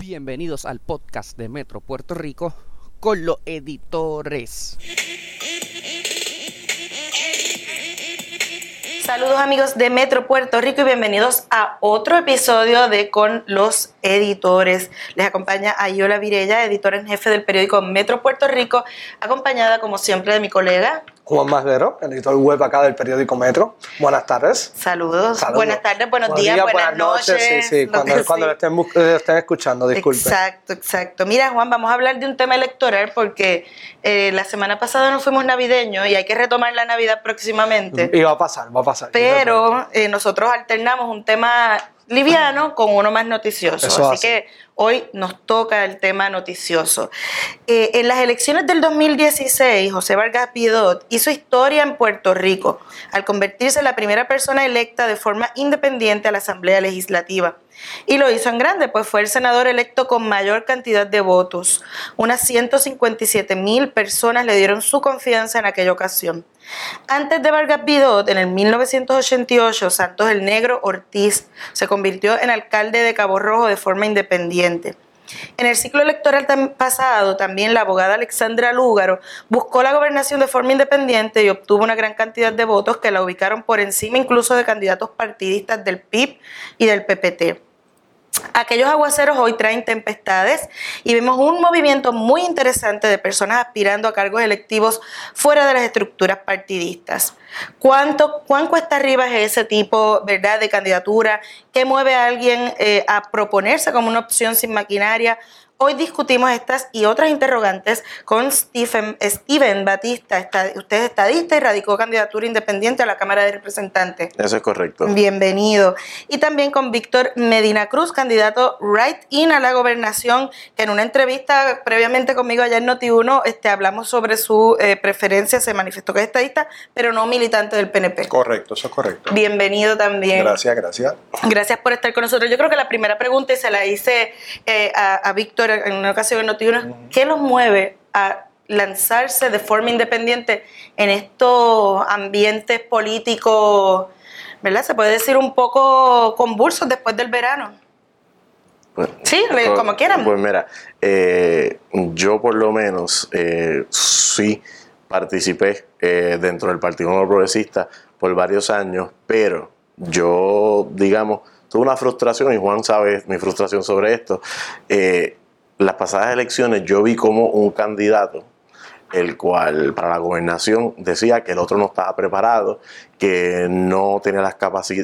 Bienvenidos al podcast de Metro Puerto Rico con los editores. Saludos amigos de Metro Puerto Rico y bienvenidos a otro episodio de Con los Editores. Les acompaña Ayola Virella, editora en jefe del periódico Metro Puerto Rico, acompañada como siempre de mi colega Juan Masdero, el editor web acá del periódico Metro. Buenas tardes. Saludos. Buenas tardes, buenos días, buenas noches. Sí, cuando lo estén escuchando, disculpen. Exacto. Mira, Juan, vamos a hablar de un tema electoral porque la semana pasada nos fuimos navideños y hay que retomar la Navidad próximamente. Y va a pasar. Pero nosotros alternamos un tema liviano con uno más noticioso. Así que hoy nos toca el tema noticioso. En las elecciones del 2016, José Vargas Vidot hizo historia en Puerto Rico al convertirse en la primera persona electa de forma independiente a la Asamblea Legislativa. Y lo hizo en grande, pues fue el senador electo con mayor cantidad de votos. Unas 157,000 personas le dieron su confianza en aquella ocasión. Antes de Vargas Vidot, en el 1988, Santos el Negro Ortiz se convirtió en alcalde de Cabo Rojo de forma independiente. En el ciclo electoral pasado, también la abogada Alexandra Lúgaro buscó la gobernación de forma independiente y obtuvo una gran cantidad de votos que la ubicaron por encima incluso de candidatos partidistas del PIB y del PPT. Aquellos aguaceros hoy traen tempestades y vemos un movimiento muy interesante de personas aspirando a cargos electivos fuera de las estructuras partidistas. ¿Cuán cuesta arriba es ese tipo, verdad, de candidatura? ¿Qué mueve a alguien a proponerse como una opción sin maquinaria? Hoy discutimos estas y otras interrogantes con Steven Batista. Usted es estadista y radicó candidatura independiente a la Cámara de Representantes. Eso es correcto. Bienvenido. Y también con Víctor Medina Cruz, candidato write-in a la gobernación, que en una entrevista previamente conmigo allá en Noti1 hablamos sobre su preferencia, se manifestó que es estadista, pero no militante del PNP. Correcto, eso es correcto. Bienvenido también. Gracias. Gracias por estar con nosotros. Yo creo que la primera pregunta, y se la hice a Víctor en una ocasión en Noti1, ¿qué los mueve a lanzarse de forma independiente en estos ambientes políticos, ¿verdad? Se puede decir un poco convulsos después del verano? Pues, sí, como quieran. Pues mira, yo por lo menos sí participé dentro del Partido Nuevo Progresista por varios años, pero yo, digamos, tuve una frustración, y Juan sabe mi frustración sobre esto. Las pasadas elecciones yo vi como un candidato, el cual para la gobernación decía que el otro no estaba preparado, que no tenía la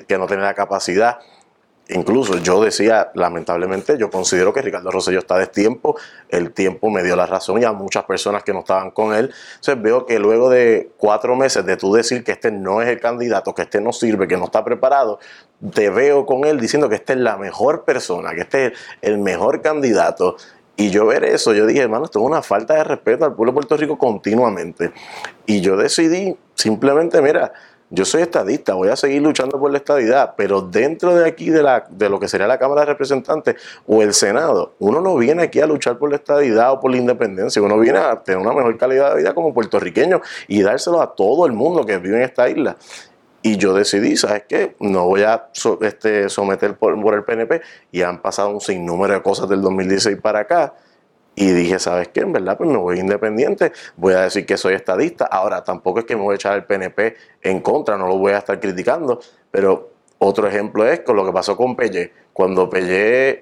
capacidad. Incluso yo decía, lamentablemente, yo considero que Ricardo Rosselló está a destiempo. El tiempo me dio la razón y a muchas personas que no estaban con él. Entonces veo que luego de 4 meses de tú decir que este no es el candidato, que este no sirve, que no está preparado, te veo con él diciendo que esta es la mejor persona, que este es el mejor candidato. Y yo ver eso, yo dije, hermano, esto es una falta de respeto al pueblo de Puerto Rico continuamente. Y yo decidí simplemente, mira, yo soy estadista, voy a seguir luchando por la estadidad, pero dentro de aquí de lo que sería la Cámara de Representantes o el Senado, uno no viene aquí a luchar por la estadidad o por la independencia, uno viene a tener una mejor calidad de vida como puertorriqueño y dárselo a todo el mundo que vive en esta isla. Y yo decidí, ¿sabes qué? No voy a someter por el PNP, y han pasado un sinnúmero de cosas del 2016 para acá. Y dije, ¿sabes qué? En verdad, pues me voy independiente, voy a decir que soy estadista. Ahora, tampoco es que me voy a echar el PNP en contra, no lo voy a estar criticando, pero otro ejemplo es con lo que pasó con Pellé. Cuando Pellé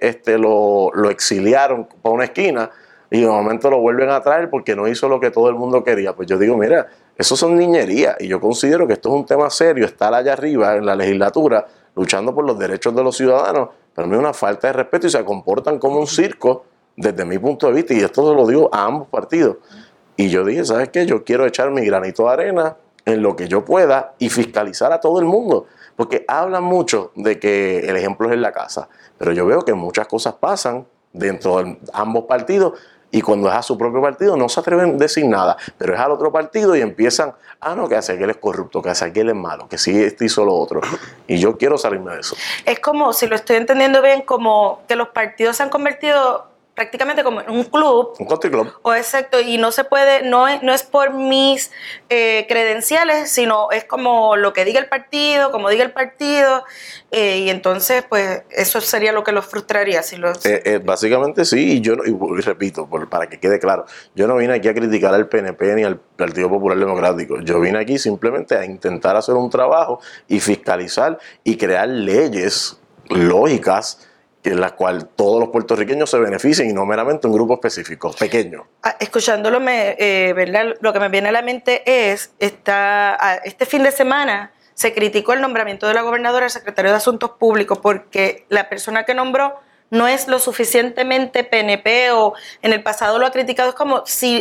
lo exiliaron para una esquina y de momento lo vuelven a traer porque no hizo lo que todo el mundo quería. Pues yo digo, mira, eso son niñerías, y yo considero que esto es un tema serio, estar allá arriba en la legislatura luchando por los derechos de los ciudadanos. Para mí es una falta de respeto y se comportan como un circo desde mi punto de vista, y esto se lo digo a ambos partidos. Y yo dije, ¿sabes qué? Yo quiero echar mi granito de arena en lo que yo pueda y fiscalizar a todo el mundo, porque hablan mucho de que el ejemplo es en la casa, pero yo veo que muchas cosas pasan dentro de ambos partidos, y cuando es a su propio partido no se atreven a decir nada, pero es al otro partido y empiezan, no, que hace aquel es corrupto, que hace aquel es malo, que sí hizo lo otro, y yo quiero salirme de eso. Es como, si lo estoy entendiendo bien, como que los partidos se han convertido prácticamente como en un club. Un country club. O exacto, y no se puede, no es por mis credenciales, sino es como lo que diga el partido, como diga el partido, y entonces pues eso sería lo que los frustraría. Si los... Básicamente sí, y repito, para que quede claro, yo no vine aquí a criticar al PNP ni al Partido Popular Democrático, yo vine aquí simplemente a intentar hacer un trabajo y fiscalizar y crear leyes lógicas en las cuales todos los puertorriqueños se beneficien y no meramente un grupo específico, pequeño. Escuchándolo, ¿verdad? Lo que me viene a la mente es, este fin de semana se criticó el nombramiento de la gobernadora al secretario de Asuntos Públicos porque la persona que nombró no es lo suficientemente PNP o en el pasado lo ha criticado, es como si...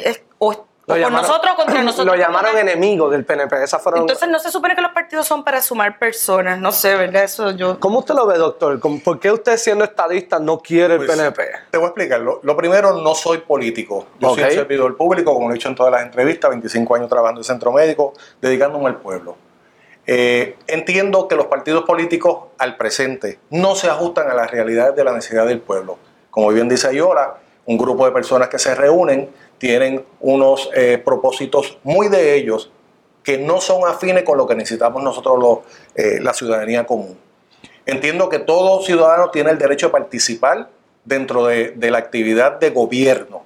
Por nosotros o contra nosotros. Lo llamaron enemigo del PNP. Entonces no se supone que los partidos son para sumar personas. No sé, ¿verdad? Eso yo... ¿Cómo usted lo ve, doctor? ¿Por qué usted, siendo estadista, no quiere el PNP? Te voy a explicar. Lo primero, no soy político. Yo soy un servidor público, como lo he dicho en todas las entrevistas, 25 años trabajando en centro médico, dedicándome al pueblo. Entiendo que los partidos políticos al presente no se ajustan a las realidades de la necesidad del pueblo. Como bien dice Ayola, un grupo de personas que se reúnen tienen unos propósitos muy de ellos que no son afines con lo que necesitamos nosotros la ciudadanía común. Entiendo que todo ciudadano tiene el derecho de participar dentro de la actividad de gobierno.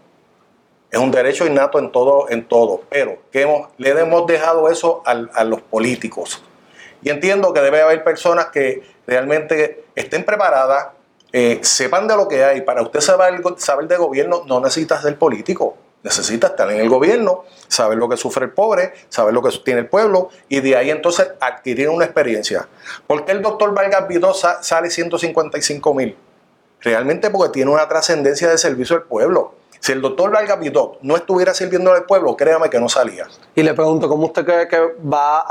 Es un derecho innato en todo, pero le hemos dejado eso a los políticos. Y entiendo que debe haber personas que realmente estén preparadas, sepan de lo que hay. Para usted saber de gobierno no necesita ser político. Necesita estar en el gobierno, saber lo que sufre el pobre, saber lo que tiene el pueblo y de ahí entonces adquirir una experiencia. ¿Por qué el doctor Vargas Vidot sale 155,000? Realmente porque tiene una trascendencia de servicio al pueblo. Si el doctor Vargas Vidot no estuviera sirviendo al pueblo, créame que no salía. Y le pregunto, ¿cómo usted cree que va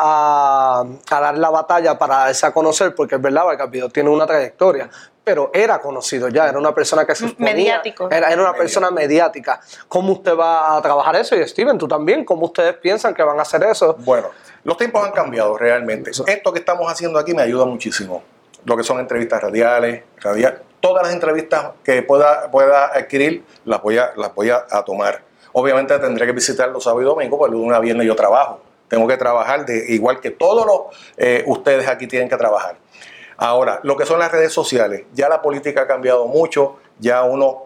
a dar la batalla para darse a conocer? Porque es verdad, Vargas Vidot tiene una trayectoria, pero era conocido ya, era una persona que se exponía, mediático. Era una persona mediática. ¿Cómo usted va a trabajar eso? Y Steven, tú también, ¿cómo ustedes piensan que van a hacer eso? Bueno, los tiempos han cambiado realmente. Esto que estamos haciendo aquí me ayuda muchísimo. Lo que son entrevistas radiales, todas las entrevistas que pueda adquirir las voy a tomar. Obviamente tendré que visitar los sábados y domingos, porque lunes a viernes yo trabajo. Tengo que trabajar igual que todos ustedes aquí tienen que trabajar. Ahora, lo que son las redes sociales, ya la política ha cambiado mucho, ya uno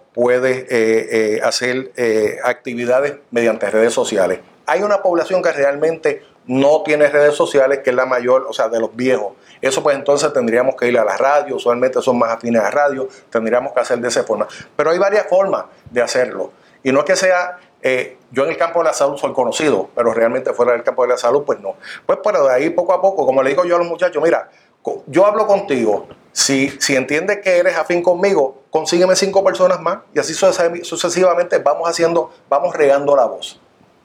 puede hacer actividades mediante redes sociales. Hay una población que realmente no tiene redes sociales, que es la mayor, o sea, de los viejos. Eso pues entonces tendríamos que ir a la radio, usualmente son más afines a radio, tendríamos que hacer de esa forma. Pero hay varias formas de hacerlo. Y no es que sea, yo en el campo de la salud soy conocido, pero realmente fuera del campo de la salud, pues no. Pues pero de ahí poco a poco, como le digo yo a los muchachos, mira, yo hablo contigo, si entiendes que eres afín conmigo, consígueme 5 personas más y así sucesivamente vamos regando la voz.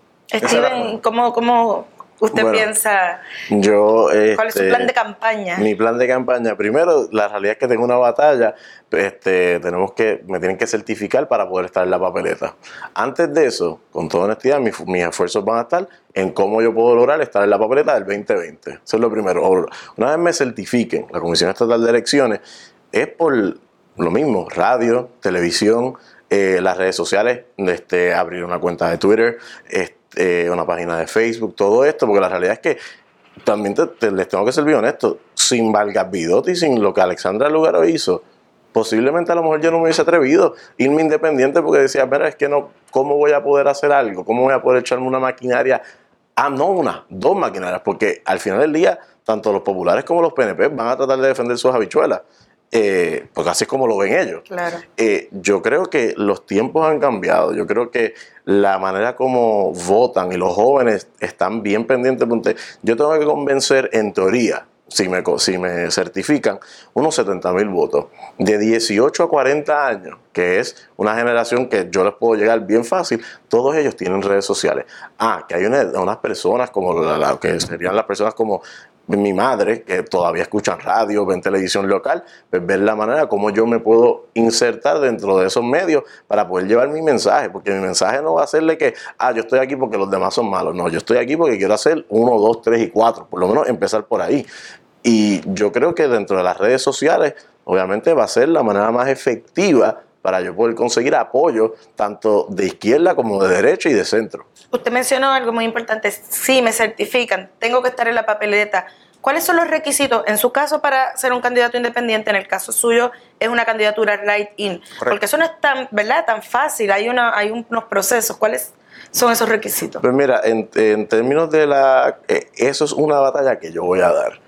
Steven, ¿cómo usted piensa? ¿Cuál es su plan de campaña? Mi plan de campaña, primero, la realidad es que tengo una batalla, me tienen que certificar para poder estar en la papeleta. Antes de eso, con toda honestidad, mis esfuerzos van a estar en cómo yo puedo lograr estar en la papeleta del 2020. Eso es lo primero. Una vez me certifiquen, la Comisión Estatal de Elecciones, es por lo mismo, radio, televisión, las redes sociales, abrir una cuenta de Twitter, una página de Facebook, todo esto, porque la realidad es que también les tengo que ser bien honesto, sin Vargas Vidot y sin lo que Alexandra Lugaro hizo, posiblemente a lo mejor yo no me hubiese atrevido irme independiente porque decía, mira, es que no, ¿cómo voy a poder hacer algo? ¿Cómo voy a poder echarme una maquinaria? No, 2 maquinarias, porque al final del día, tanto los populares como los PNP van a tratar de defender sus habichuelas. Porque así es como lo ven ellos. Claro. Yo creo que los tiempos han cambiado. Yo creo que la manera como votan y los jóvenes están bien pendientes. Yo tengo que convencer, en teoría, si me certifican, unos 70,000 votos. De 18 a 40 años, que es una generación que yo les puedo llegar bien fácil, todos ellos tienen redes sociales. Que hay unas personas como que serían las personas como mi madre, que todavía escuchan radio, ven televisión local, pues ver la manera como yo me puedo insertar dentro de esos medios para poder llevar mi mensaje, porque mi mensaje no va a serle que, yo estoy aquí porque los demás son malos, no, yo estoy aquí porque quiero hacer 1, 2, 3 y 4, por lo menos empezar por ahí. Y yo creo que dentro de las redes sociales, obviamente va a ser la manera más efectiva para yo poder conseguir apoyo tanto de izquierda como de derecha y de centro. Usted mencionó algo muy importante. Sí, me certifican, tengo que estar en la papeleta. ¿Cuáles son los requisitos? En su caso, para ser un candidato independiente, en el caso suyo, es una candidatura write-in. Porque eso no es tan, ¿verdad?, tan fácil. Hay unos procesos. ¿Cuáles son esos requisitos? Pues mira, en términos de eso es una batalla que yo voy a dar.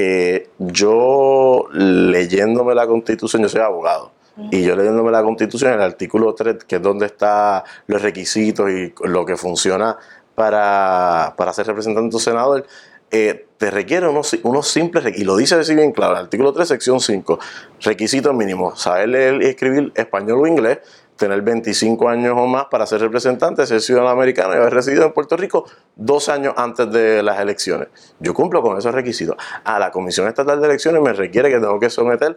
Yo, leyéndome la Constitución, yo soy abogado. Y yo leyéndome la Constitución, el artículo 3, que es donde están los requisitos y lo que funciona para ser representante o senador, te requiere unos simples requisitos, y lo dice así bien claro, el artículo 3, sección 5, requisitos mínimos: saber leer y escribir español o inglés, tener 25 años o más para ser representante, ser ciudadano americano y haber residido en Puerto Rico 2 años antes de las elecciones. Yo cumplo con esos requisitos. A la Comisión Estatal de Elecciones me requiere que tengo que someter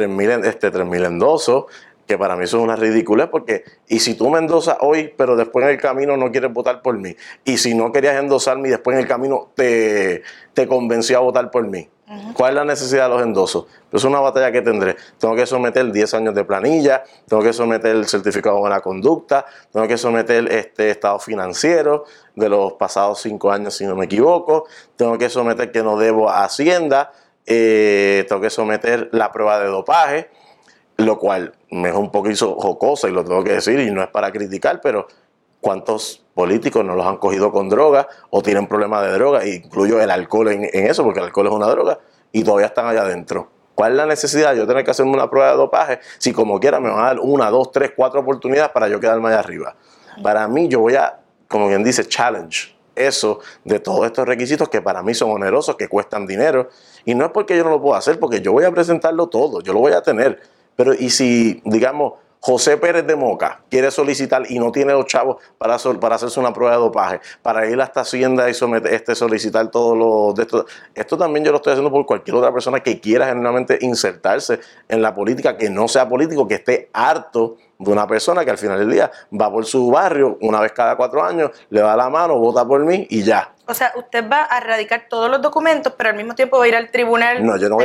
3.000 endosos, que para mí eso es una ridiculez, porque y si tú me endosas hoy, pero después en el camino no quieres votar por mí, y si no querías endosarme y después en el camino te convenció a votar por mí, ¿cuál es la necesidad de los endosos? Pues es una batalla que tendré. Tengo que someter 10 años de planilla, tengo que someter el certificado de buena conducta, tengo que someter estado financiero de los pasados 5 años, si no me equivoco, tengo que someter que no debo a Hacienda, tengo que someter la prueba de dopaje, lo cual me es un poquito jocosa y lo tengo que decir, y no es para criticar, pero ¿cuántos políticos no los han cogido con droga o tienen problemas de droga? Incluyo el alcohol en eso, porque el alcohol es una droga, y todavía están allá adentro. ¿Cuál es la necesidad de yo tener que hacerme una prueba de dopaje si como quiera me van a dar 1, 2, 3, 4 oportunidades para yo quedarme allá arriba? Para mí, yo voy a, como quien dice, challenge eso de todos estos requisitos que para mí son onerosos, que cuestan dinero, y no es porque yo no lo pueda hacer, porque yo voy a presentarlo todo, yo lo voy a tener. Pero y si, digamos, José Pérez de Moca quiere solicitar y no tiene los chavos para hacerse una prueba de dopaje, para ir hasta Hacienda y solicitar todo lo de esto también yo lo estoy haciendo por cualquier otra persona que quiera genuinamente insertarse en la política, que no sea político, que esté harto de una persona que al final del día va por su barrio una vez cada 4 años, le da la mano, vota por mí y ya. O sea, usted va a radicar todos los documentos, pero al mismo tiempo va a ir al tribunal. No, yo no voy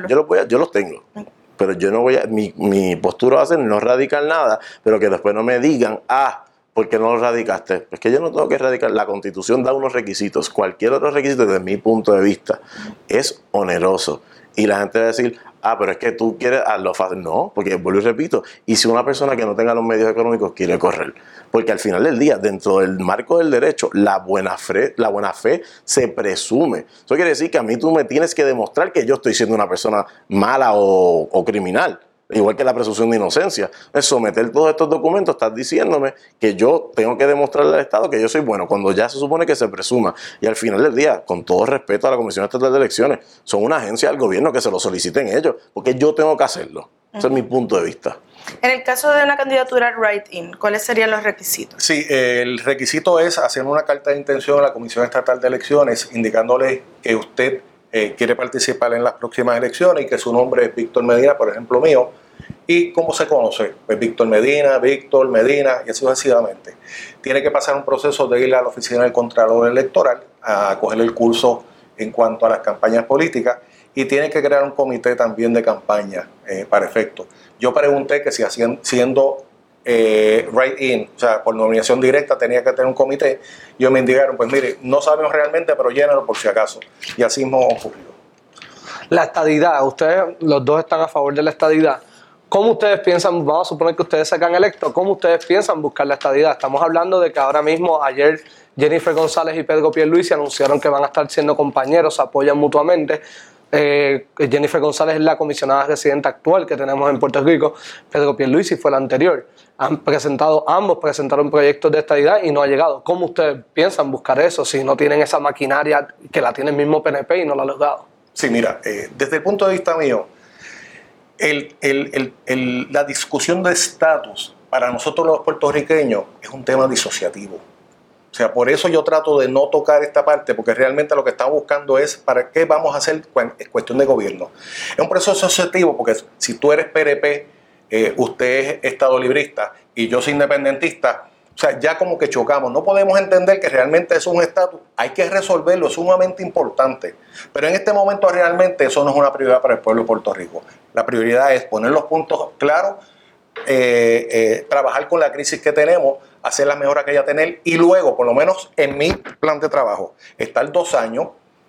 yo los tengo. Pero yo no voy a, mi postura va a ser no radicar nada, pero que después no me digan, ¿por qué no lo radicaste? Pues que yo no tengo que radicar. La Constitución da unos requisitos. Cualquier otro requisito, desde mi punto de vista, es oneroso. Y la gente va a decir, pero es que tú quieres hacerlo fácil. No, porque vuelvo y repito, y si una persona que no tenga los medios económicos quiere correr, porque al final del día, dentro del marco del derecho, la buena fe se presume. Eso quiere decir que a mí tú me tienes que demostrar que yo estoy siendo una persona mala o criminal. Igual que la presunción de inocencia. Es someter todos estos documentos, estás diciéndome que yo tengo que demostrarle al Estado que yo soy bueno, cuando ya se supone que se presuma. Y al final del día, con todo respeto a la Comisión Estatal de Elecciones, son una agencia del gobierno, que se lo soliciten ellos, porque yo tengo que hacerlo. Ese es mi punto de vista. En el caso de una candidatura write-in, ¿cuáles serían los requisitos? Sí, el requisito es hacer una carta de intención a la Comisión Estatal de Elecciones indicándole que usted quiere participar en las próximas elecciones y que su nombre es Víctor Medina, por ejemplo mío. ¿Y cómo se conoce? Pues Víctor Medina y así sucesivamente. Tiene que pasar un proceso de ir a la oficina del Contralor Electoral a coger el curso en cuanto a las campañas políticas, y tiene que crear un comité también de campaña para efecto. Yo pregunté que si siendo write-in, o sea, por nominación directa, tenía que tener un comité. Ellos me indicaron, pues mire, no sabemos realmente, pero llénalo por si acaso. Y así mismo ocurrió. La estadidad, ustedes los dos están a favor de la estadidad. ¿Cómo ustedes piensan, vamos a suponer que ustedes sacan electos, cómo ustedes piensan buscar la estadidad? Estamos hablando de que ahora mismo, ayer, Jennifer González y Pedro Pierluisi anunciaron que van a estar siendo compañeros, se apoyan mutuamente. Jennifer González es la comisionada residente actual que tenemos en Puerto Rico, Pedro Pierluisi fue la anterior. Ambos presentaron proyectos de estadidad y no ha llegado. ¿Cómo ustedes piensan buscar eso si no tienen esa maquinaria que la tiene el mismo PNP y no la ha logrado? Sí, mira, desde el punto de vista mío, la discusión de estatus para nosotros los puertorriqueños es un tema disociativo. O sea, por eso yo trato de no tocar esta parte, porque realmente lo que estamos buscando es para qué vamos a hacer en cuestión de gobierno. Es un proceso asociativo, porque si tú eres PNP, usted es estado librista y yo soy independentista, o sea, ya como que chocamos. No podemos entender que realmente eso es un estatus. Hay que resolverlo, es sumamente importante. Pero en este momento realmente eso no es una prioridad para el pueblo de Puerto Rico. La prioridad es poner los puntos claros trabajar con la crisis que tenemos, hacer las mejoras que haya tener y luego, por lo menos en mi plan de trabajo, estar 2 años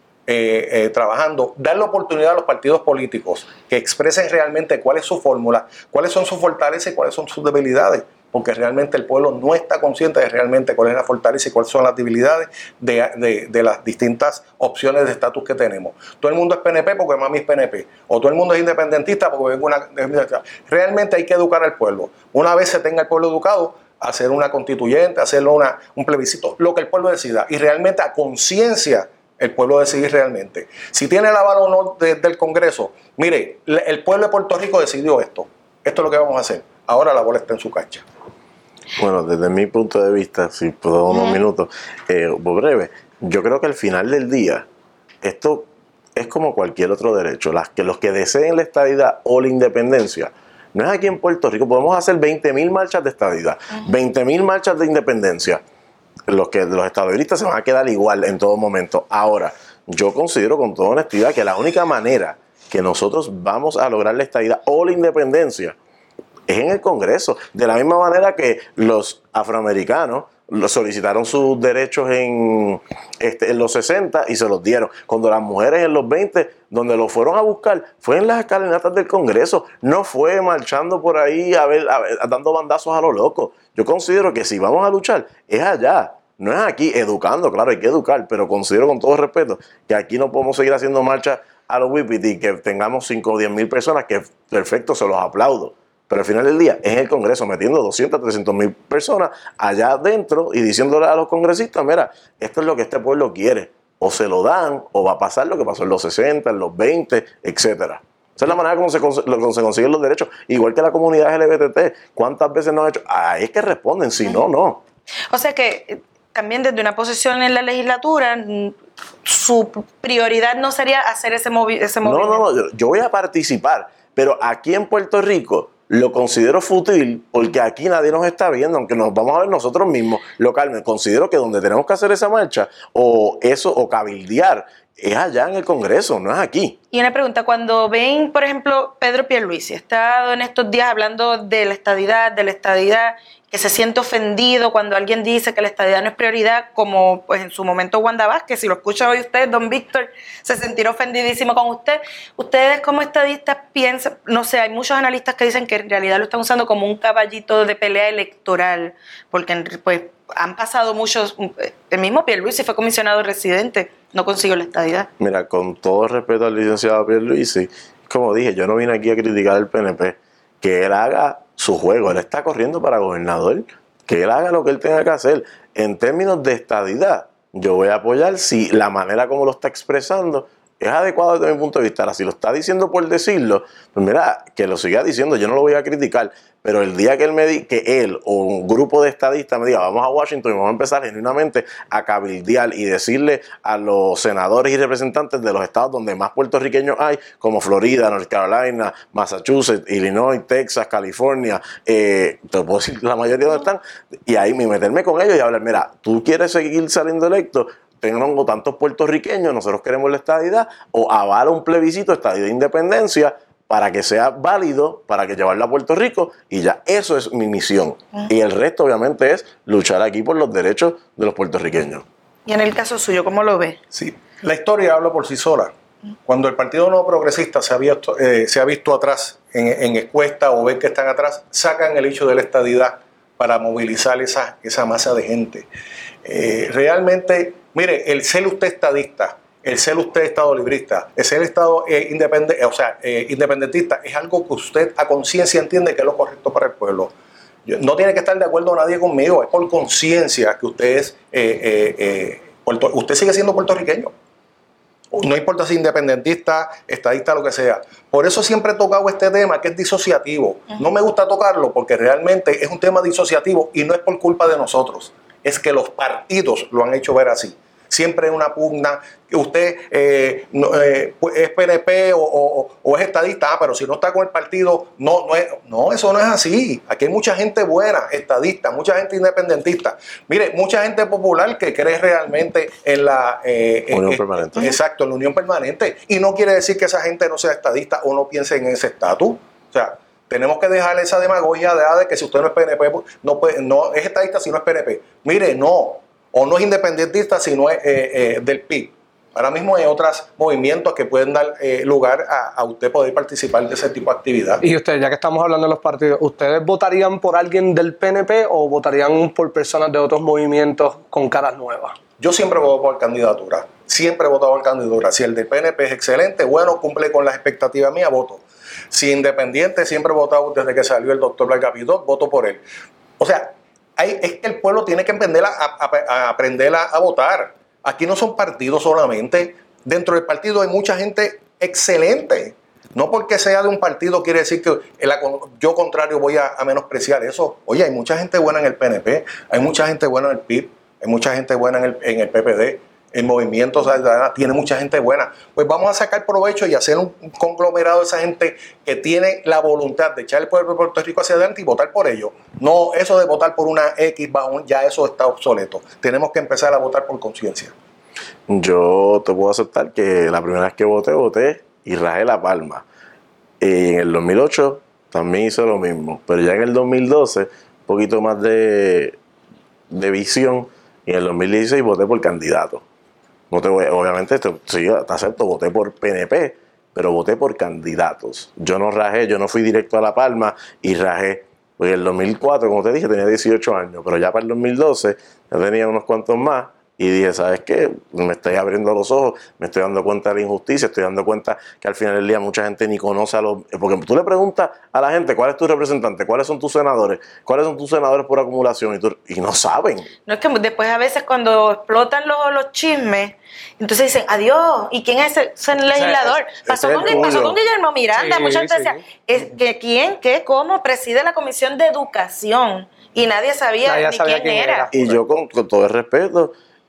trabajando, dar la oportunidad a los partidos políticos que expresen realmente cuál es su fórmula, cuáles son sus fortalezas y cuáles son sus debilidades, porque realmente el pueblo no está consciente de realmente cuál es la fortaleza y cuáles son las debilidades de las distintas opciones de estatus que tenemos. Todo el mundo es PNP porque mami es PNP, o todo el mundo es independentista porque vengo una... Realmente hay que educar al pueblo. Una vez se tenga el pueblo educado, hacer una constituyente, hacerlo un plebiscito, lo que el pueblo decida, y realmente a conciencia el pueblo decidir realmente. Si tiene el aval o no del Congreso, mire, el pueblo de Puerto Rico decidió esto es lo que vamos a hacer, ahora la bola está en su cancha. Bueno, desde mi punto de vista, si puedo unos minutos, breve, yo creo que al final del día, esto es como cualquier otro derecho, los que deseen la estadidad o la independencia, no es aquí en Puerto Rico, podemos hacer 20.000 marchas de estadidad, 20.000 marchas de independencia, los estadidistas se van a quedar igual en todo momento. Ahora, yo considero con toda honestidad que la única manera que nosotros vamos a lograr la estadidad o la independencia es en el Congreso, de la misma manera que los afroamericanos solicitaron sus derechos en los 60 y se los dieron. Cuando las mujeres en los 20, donde lo fueron a buscar, fue en las escalinatas del Congreso, no fue marchando por ahí dando bandazos a lo loco. Yo considero que si vamos a luchar, es allá, no es aquí, educando, claro, hay que educar, pero considero con todo respeto que aquí no podemos seguir haciendo marchas a los Whippity, que tengamos 5 o 10 mil personas, que perfecto, se los aplaudo. Pero al final del día es en el Congreso metiendo 200, 300 mil personas allá adentro y diciéndole a los congresistas, mira, esto es lo que este pueblo quiere. O se lo dan, o va a pasar lo que pasó en los 60, en los 20, etcétera. Esa es la manera como se consiguen los derechos. Igual que la comunidad LGBT. ¿Cuántas veces nos han hecho? Ahí es que responden, si no, no. O sea que también desde una posición en la legislatura, su prioridad no sería hacer ese movimiento. No, yo voy a participar, pero aquí en Puerto Rico lo considero fútil porque aquí nadie nos está viendo, aunque nos vamos a ver nosotros mismos localmente. Considero que donde tenemos que hacer esa marcha o cabildear es allá en el Congreso, no es aquí. Y una pregunta, cuando ven, por ejemplo, Pedro Pierluisi, ha estado en estos días hablando de la estadidad, que se siente ofendido cuando alguien dice que la estadidad no es prioridad, como pues en su momento Wanda Vázquez, si lo escucha hoy usted, don Víctor, se sentirá ofendidísimo con usted. Ustedes como estadistas piensan, no sé, hay muchos analistas que dicen que en realidad lo están usando como un caballito de pelea electoral, porque pues han pasado muchos, el mismo Pierluisi fue comisionado residente, no consiguió la estadidad. Mira, con todo respeto al licenciado Pierluisi, como dije, yo no vine aquí a criticar al PNP, que él haga su juego, él está corriendo para gobernador, que él haga lo que él tenga que hacer. En términos de estadidad, yo voy a apoyar si la manera como lo está expresando es adecuado desde mi punto de vista. Ahora, si lo está diciendo por decirlo, pues mira, que lo siga diciendo, yo no lo voy a criticar, pero el día que él o un grupo de estadistas me diga, vamos a Washington y vamos a empezar genuinamente a cabildear y decirle a los senadores y representantes de los estados donde más puertorriqueños hay, como Florida, North Carolina, Massachusetts, Illinois, Texas, California, te puedo decir la mayoría donde están, y ahí meterme con ellos y hablar, mira, tú quieres seguir saliendo electo, tengo tantos puertorriqueños, nosotros queremos la estadidad, o avala un plebiscito, estadidad de independencia, para que sea válido, para que llevarlo a Puerto Rico, y ya, eso es mi misión. Y el resto, obviamente, es luchar aquí por los derechos de los puertorriqueños. Y en el caso suyo, ¿cómo lo ve? Sí, la historia habla por sí sola. Cuando el Partido Nuevo Progresista se ha visto atrás en encuestas o ven que están atrás, sacan el hecho de la estadidad para movilizar esa masa de gente. Realmente, mire, el ser usted estadista, el ser usted estado librista, el ser estado independentista es algo que usted a conciencia entiende que es lo correcto para el pueblo. No tiene que estar de acuerdo nadie conmigo, es por conciencia que usted usted sigue siendo puertorriqueño. No importa si independentista, estadista, lo que sea. Por eso siempre he tocado este tema que es disociativo. No me gusta tocarlo porque realmente es un tema disociativo y no es por culpa de nosotros. Es que los partidos lo han hecho ver así. Siempre es una pugna, que usted es PNP o es estadista, pero si no está con el partido, no, eso no es así. Aquí hay mucha gente buena, estadista, mucha gente independentista. Mire, mucha gente popular que cree realmente en la unión permanente. Exacto, en la unión permanente. Y no quiere decir que esa gente no sea estadista o no piense en ese estatus. O sea, Tenemos que dejar esa demagogia de que si usted no es PNP, no es estadista si no es PNP. Mire, no. O no es independentista si no es del PIB. Ahora mismo hay otros movimientos que pueden dar lugar a usted poder participar de ese tipo de actividad. Y ustedes, ya que estamos hablando de los partidos, ¿ustedes votarían por alguien del PNP o votarían por personas de otros movimientos con caras nuevas? Yo siempre voto por candidatura. Siempre he votado por candidatura. Si el de PNP es excelente, bueno, cumple con las expectativas mías, voto. Si independiente, siempre he votado desde que salió el doctor Vargas Vidot, voto por él. O sea, es que el pueblo tiene que aprender a votar. Aquí no son partidos solamente. Dentro del partido hay mucha gente excelente. No porque sea de un partido quiere decir que yo contrario voy a menospreciar eso. Oye, hay mucha gente buena en el PNP, hay mucha gente buena en el PIB, hay mucha gente buena en el PPD, el Movimiento Ciudadano tiene mucha gente buena. Pues vamos a sacar provecho y hacer un conglomerado de esa gente que tiene la voluntad de echar el pueblo de Puerto Rico hacia adelante y votar por ellos. No, eso de votar por una X, ya eso está obsoleto. Tenemos que empezar a votar por conciencia. Yo te puedo aceptar que la primera vez que voté y rajé la palma. En el 2008 también hice lo mismo, pero ya en el 2012 un poquito más de visión, y en el 2016 voté por candidato. Obviamente, sí, te acepto, voté por PNP, pero voté por candidatos. Yo no rajé, yo no fui directo a La Palma y rajé. Pues en el 2004, como te dije, tenía 18 años, pero ya para el 2012 ya tenía unos cuantos más. Y dije, ¿sabes qué? Me estoy abriendo los ojos, me estoy dando cuenta de la injusticia, estoy dando cuenta que al final del día mucha gente ni conoce a los... Porque tú le preguntas a la gente, ¿cuál es tu representante? ¿Cuáles son tus senadores? ¿Cuáles son tus senadores por acumulación? Y no saben. No, es que después a veces cuando explotan los chismes, entonces dicen, adiós, ¿y quién es ese legislador? Pasó con Guillermo Miranda, sí, mucha gente decía, ¿quién, qué, cómo preside la Comisión de Educación? Y nadie sabía ni quién era. Y yo con todo el respeto...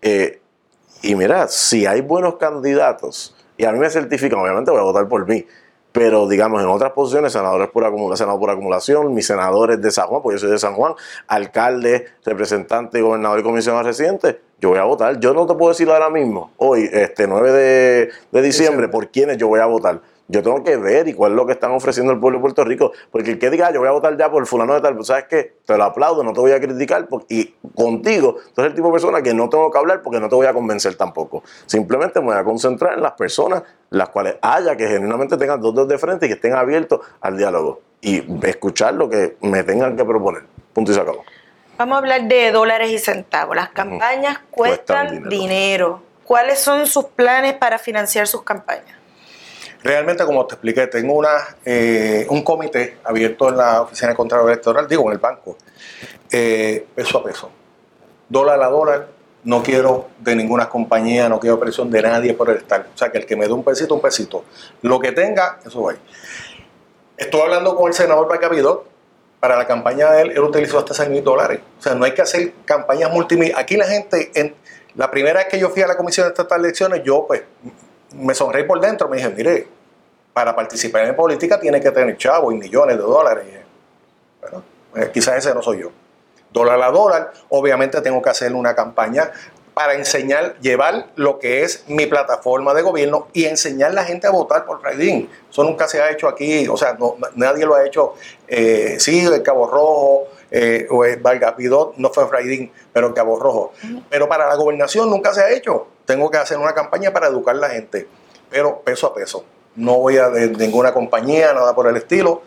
y mira, si hay buenos candidatos, y a mí me certifican, obviamente voy a votar por mí, pero digamos en otras posiciones, senador por acumulación, mis senadores de San Juan, porque yo soy de San Juan, alcalde, representante, gobernador y comisionado residente, yo voy a votar. Yo no te puedo decir ahora mismo, hoy, 9 de diciembre, por quiénes yo voy a votar. Yo tengo que ver y cuál es lo que están ofreciendo el pueblo de Puerto Rico, porque el que diga, yo voy a votar ya por fulano de tal, pues ¿sabes qué? Te lo aplaudo, no te voy a criticar, y contigo, tú eres el tipo de persona que no tengo que hablar porque no te voy a convencer tampoco. Simplemente me voy a concentrar en las personas, las cuales haya que genuinamente tengan dos dedos de frente y que estén abiertos al diálogo y escuchar lo que me tengan que proponer. Punto y se acabó. Vamos a hablar de dólares y centavos. Las campañas cuestan dinero. ¿Cuáles son sus planes para financiar sus campañas? Realmente, como te expliqué, tengo un comité abierto en la Oficina de Contralor Electoral, en el banco, peso a peso, dólar a dólar. No quiero de ninguna compañía, no quiero presión de nadie por el estar. O sea, que el que me dé un pesito. Lo que tenga, eso va. Estuve hablando con el senador Vargas Vidot. Para la campaña de él utilizó hasta $6,000. O sea, no hay que hacer campañas multimillonarias. Aquí la gente, la primera vez que yo fui a la Comisión de Estatal de Elecciones, yo pues me sonreí por dentro. Me dije, mire, para participar en política tiene que tener chavos y millones de dólares. Y dije, bueno, quizás ese no soy yo. Dólar a dólar, obviamente tengo que hacer una campaña para enseñar, llevar lo que es mi plataforma de gobierno y enseñar a la gente a votar por Raidín. Eso nunca se ha hecho aquí, o sea, nadie lo ha hecho. Sí, el Cabo Rojo, o el Vargas Vidot, no fue Raidín, pero el Cabo Rojo. Pero para la gobernación nunca se ha hecho. Tengo que hacer una campaña para educar a la gente, pero peso a peso. No voy a de ninguna compañía, nada por el estilo.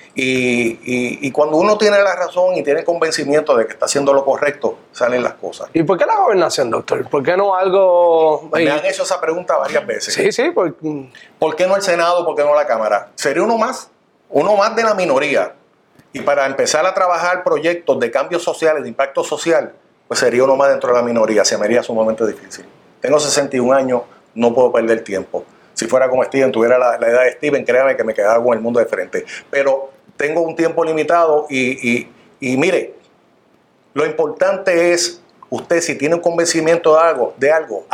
Y cuando uno tiene la razón y tiene el convencimiento de que está haciendo lo correcto, salen las cosas. ¿Y por qué la gobernación, doctor? ¿Por qué no algo...? Me han hecho esa pregunta varias veces. Sí. ¿Por qué no el Senado? ¿Por qué no la Cámara? Sería uno más de la minoría. Y para empezar a trabajar proyectos de cambios sociales, de impacto social, pues sería uno más dentro de la minoría. Se me haría sumamente difícil. Tengo 61 años, no puedo perder tiempo. Si fuera como Steven, tuviera la edad de Steven, créame que me quedaba con el mundo de frente. Pero tengo un tiempo limitado y mire, lo importante es, usted si tiene un convencimiento de algo,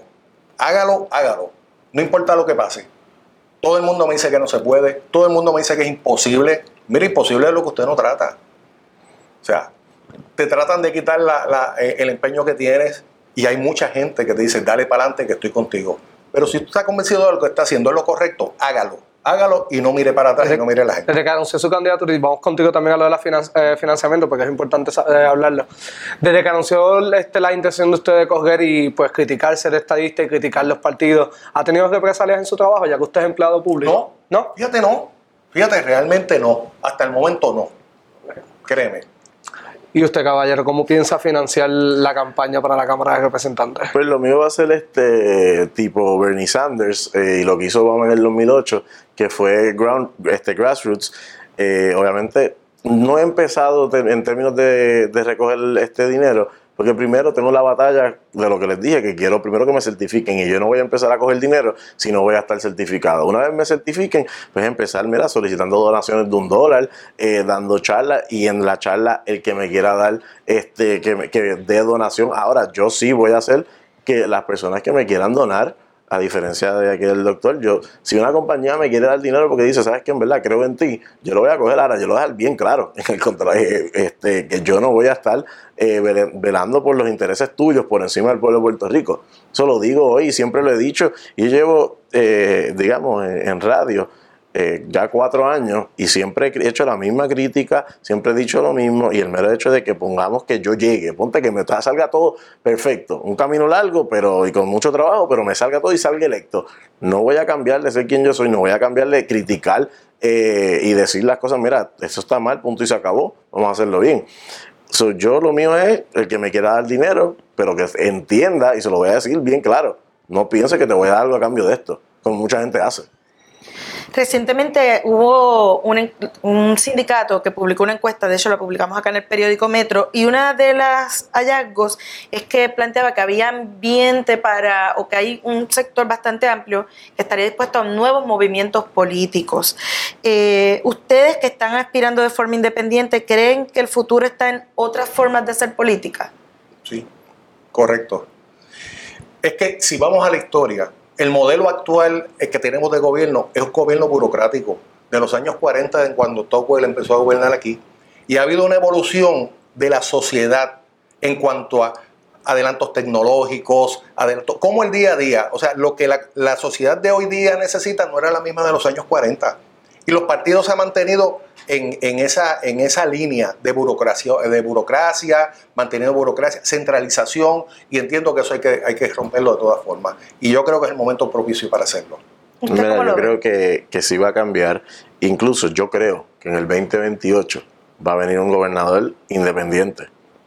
hágalo. No importa lo que pase. Todo el mundo me dice que no se puede, todo el mundo me dice que es imposible. Mire, imposible es lo que usted no trata. O sea, te tratan de quitar el empeño que tienes y hay mucha gente que te dice, dale para adelante que estoy contigo. Pero si tú estás convencido de lo que está haciendo es lo correcto, hágalo. hágalo y no mire para atrás y no mire a la gente. Desde que anunció su candidatura, y vamos contigo también a lo de financiamiento, porque es importante hablarlo. Desde que anunció la intención de usted de coger y pues criticar ser estadista y criticar los partidos, ¿ha tenido represalias en su trabajo, ya que usted es empleado público? No. Fíjate, realmente no. Hasta el momento no. Créeme. ¿Y usted, caballero, cómo piensa financiar la campaña para la Cámara de Representantes? Pues lo mío va a ser tipo Bernie Sanders y lo que hizo Obama en el 2008, que fue grassroots. Obviamente no he empezado en términos de recoger este dinero, porque primero tengo la batalla de lo que les dije, que quiero primero que me certifiquen, y yo no voy a empezar a coger dinero si no voy a estar certificado. Una vez me certifiquen, pues empezar, solicitando donaciones de $1, dando charlas, y en la charla el que me quiera dar, que dé donación. Ahora, yo sí voy a hacer que las personas que me quieran donar, a diferencia de aquí del doctor, si una compañía me quiere dar dinero porque dice, sabes que en verdad creo en ti, yo lo voy a coger. Ahora, yo lo voy a dejar bien claro en el contrato, que yo no voy a estar velando por los intereses tuyos por encima del pueblo de Puerto Rico. Eso lo digo hoy y siempre lo he dicho, y llevo, en radio, ya 4 años, y siempre he hecho la misma crítica, siempre he dicho lo mismo, y el mero hecho de que pongamos que yo llegue, ponte que me salga todo perfecto, un camino largo y con mucho trabajo, pero me salga todo y salga electo. No voy a cambiar de ser quien yo soy, no voy a cambiar de criticar y decir las cosas, mira, eso está mal, punto y se acabó, vamos a hacerlo bien. Yo lo mío es el que me quiera dar dinero, pero que entienda, y se lo voy a decir bien claro, no piense que te voy a dar algo a cambio de esto, como mucha gente hace. Recientemente hubo un sindicato que publicó una encuesta, de hecho la publicamos acá en el periódico Metro, y una de las hallazgos es que planteaba que había ambiente o que hay un sector bastante amplio que estaría dispuesto a nuevos movimientos políticos. ¿Ustedes que están aspirando de forma independiente, creen que el futuro está en otras formas de hacer política? Sí, correcto. Es que si vamos a la historia, el modelo actual que tenemos de gobierno es un gobierno burocrático de los años 40, en cuando Tocqueville empezó a gobernar aquí, y ha habido una evolución de la sociedad en cuanto a adelantos tecnológicos, como el día a día. O sea, lo que la sociedad de hoy día necesita no era la misma de los años 40. Y los partidos se han mantenido en esa línea de burocracia, manteniendo burocracia, centralización, y entiendo que eso hay que romperlo de todas formas. Y yo creo que es el momento propicio para hacerlo. Mira, yo creo que sí va a cambiar. Incluso yo creo que en el 2028 va a venir un gobernador independiente.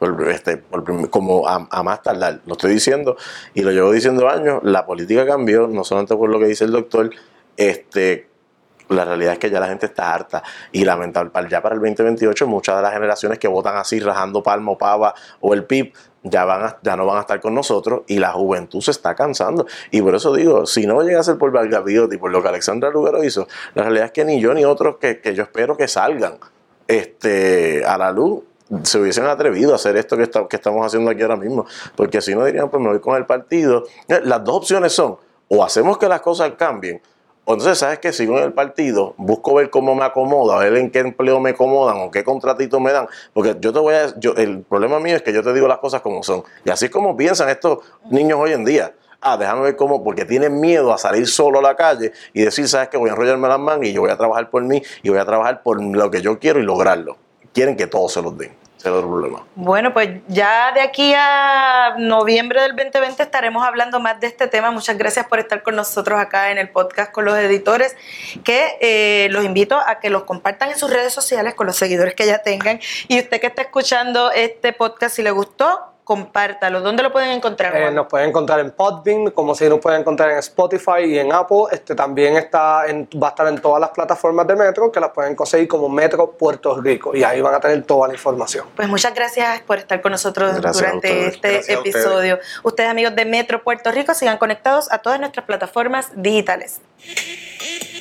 Como a más tardar. Lo estoy diciendo y lo llevo diciendo años. La política cambió, no solamente por lo que dice el doctor. La realidad es que ya la gente está harta, y lamentable, ya para el 2028 muchas de las generaciones que votan así, rajando palma o pava o el PIB, ya no van a estar con nosotros, y la juventud se está cansando. Y por eso digo, si no llega a ser por Valgavioti y por lo que Alexandra Lugaro hizo, la realidad es que ni yo ni otros que yo espero que salgan a la luz se hubiesen atrevido a hacer esto que estamos haciendo aquí ahora mismo, porque si no dirían, pues me voy con el partido. Las dos opciones son, o hacemos que las cosas cambien, o entonces, ¿sabes qué? Sigo en el partido, busco ver cómo me acomoda, ver en qué empleo me acomodan o qué contratito me dan. Porque el problema mío es que yo te digo las cosas como son. Y así es como piensan estos niños hoy en día. Déjame ver cómo, porque tienen miedo a salir solo a la calle y decir, ¿sabes qué? Voy a enrollarme las mangas y yo voy a trabajar por mí y voy a trabajar por lo que yo quiero y lograrlo. Quieren que todos se los den. Ese es el problema. Bueno, pues ya de aquí a noviembre del 2020 estaremos hablando más de este tema. Muchas gracias por estar con nosotros acá en el podcast con los editores, que los invito a que los compartan en sus redes sociales con los seguidores que ya tengan. Y usted que está escuchando este podcast, si le gustó, compártalo. ¿Dónde lo pueden encontrar? Nos pueden encontrar en Podbean, como si nos pueden encontrar en Spotify y en Apple. También va a estar en todas las plataformas de Metro, que las pueden conseguir como Metro Puerto Rico, y ahí van a tener toda la información. Pues muchas gracias por estar con nosotros durante este episodio. Ustedes, amigos de Metro Puerto Rico, sigan conectados a todas nuestras plataformas digitales.